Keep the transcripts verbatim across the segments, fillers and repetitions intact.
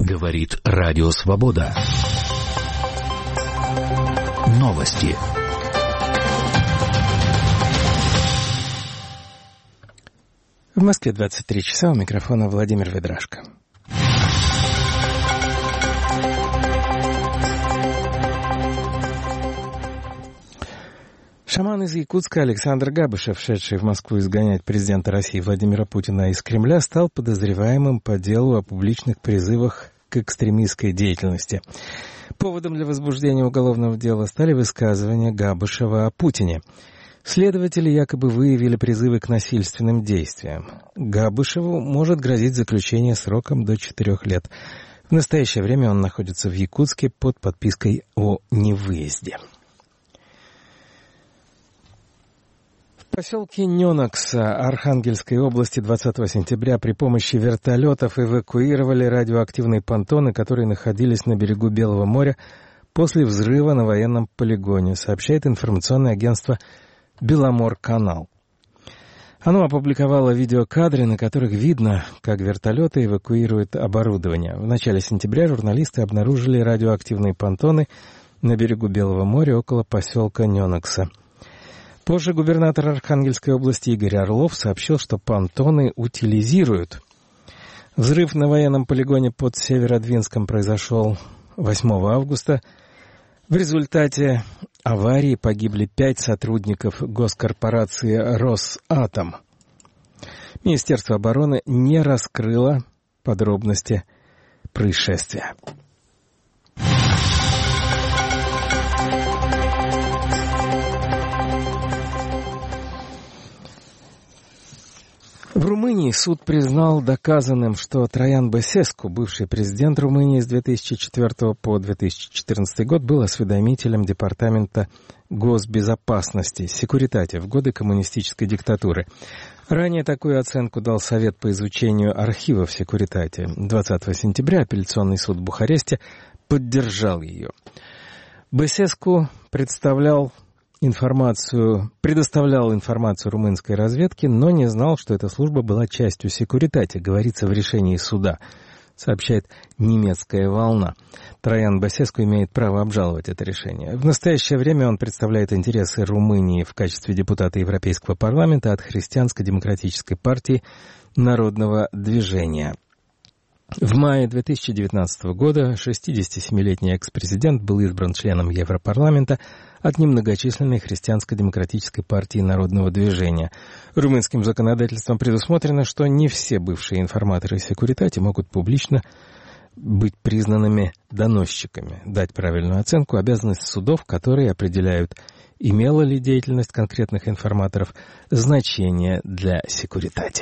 Говорит Радио Свобода. Новости. В Москве двадцать три часа, у микрофона Владимир Ведрашко. Шаман из Якутска Александр Габышев, шедший в Москву изгонять президента России Владимира Путина из Кремля, стал подозреваемым по делу о публичных призывах к экстремистской деятельности. Поводом для возбуждения уголовного дела стали высказывания Габышева о Путине. Следователи якобы выявили призывы к насильственным действиям. Габышеву может грозить заключение сроком до четырех лет. В настоящее время он находится в Якутске под подпиской о невыезде. В поселке Ненокса Архангельской области двадцатого сентября при помощи вертолетов эвакуировали радиоактивные понтоны, которые находились на берегу Белого моря после взрыва на военном полигоне, сообщает информационное агентство «Беломорканал». Оно опубликовало видеокадры, на которых видно, как вертолеты эвакуируют оборудование. В начале сентября журналисты обнаружили радиоактивные понтоны на берегу Белого моря около поселка Ненокса. Позже губернатор Архангельской области Игорь Орлов сообщил, что понтоны утилизируют. Взрыв на военном полигоне под Северодвинском произошел восьмого августа. В результате аварии погибли пять сотрудников госкорпорации «Росатом». Министерство обороны не раскрыло подробности происшествия. В Румынии суд признал доказанным, что Траян Бесеску, бывший президент Румынии с две тысячи четвёртого по две тысячи четырнадцатый год, был осведомителем Департамента госбезопасности Секуритати в годы коммунистической диктатуры. Ранее такую оценку дал Совет по изучению архивов Секуритати. двадцатого сентября апелляционный суд в Бухаресте поддержал ее. Бесеску представлял информацию, предоставлял информацию румынской разведке, но не знал, что эта служба была частью Секуритати, говорится в решении суда, сообщает немецкая «Волна». Траян Бесеску имеет право обжаловать это решение. В настоящее время он представляет интересы Румынии в качестве депутата Европейского парламента от Христианско-демократической партии Народного движения. В мае две тысячи девятнадцатого года шестидесятисемилетний экс-президент был избран членом Европарламента от немногочисленной Христианско-демократической партии Народного движения. Румынским законодательством предусмотрено, что не все бывшие информаторы Секуритати могут публично быть признанными доносчиками. Дать правильную оценку — обязанность судов, которые определяют, имела ли деятельность конкретных информаторов значение для Секуритати.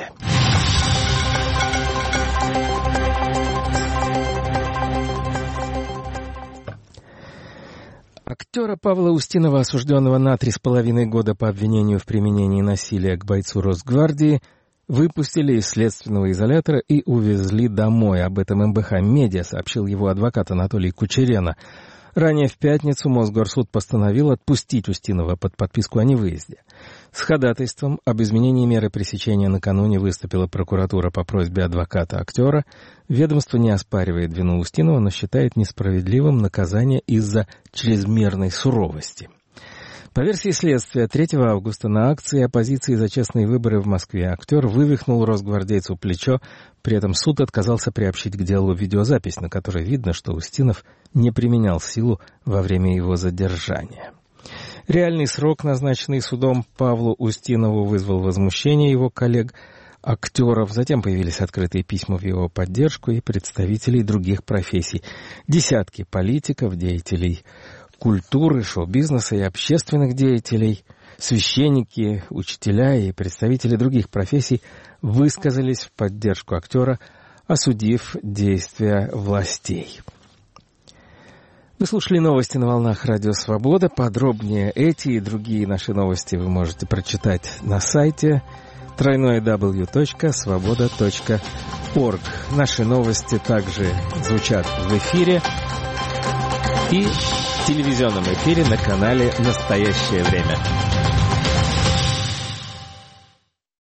Актера Павла Устинова, осужденного на три с половиной года по обвинению в применении насилия к бойцу Росгвардии, выпустили из следственного изолятора и увезли домой. Об этом эм бэ ха Медиа сообщил его адвокат Анатолий Кучерена. Ранее в пятницу Мосгорсуд постановил отпустить Устинова под подписку о невыезде. С ходатайством об изменении меры пресечения накануне выступила прокуратура по просьбе адвоката актера. Ведомство не оспаривает вину Устинова, но считает несправедливым наказание из-за чрезмерной суровости. По версии следствия, третьего августа на акции оппозиции за честные выборы в Москве актер вывихнул росгвардейцу плечо, при этом суд отказался приобщить к делу видеозапись, на которой видно, что Устинов не применял силу во время его задержания. Реальный срок, назначенный судом Павлу Устинову, вызвал возмущение его коллег-актеров. Затем появились открытые письма в его поддержку и представителей других профессий. Десятки политиков, деятелей культуры, шоу-бизнеса и общественных деятелей, священники, учителя и представители других профессий высказались в поддержку актера, осудив действия властей. Вы слушали новости на волнах Радио Свобода. Подробнее эти и другие наши новости вы можете прочитать на сайте дабл ю дабл ю дабл ю точка свобода точка орг. Наши новости также звучат в эфире и в телевизионном эфире на канале «Настоящее время».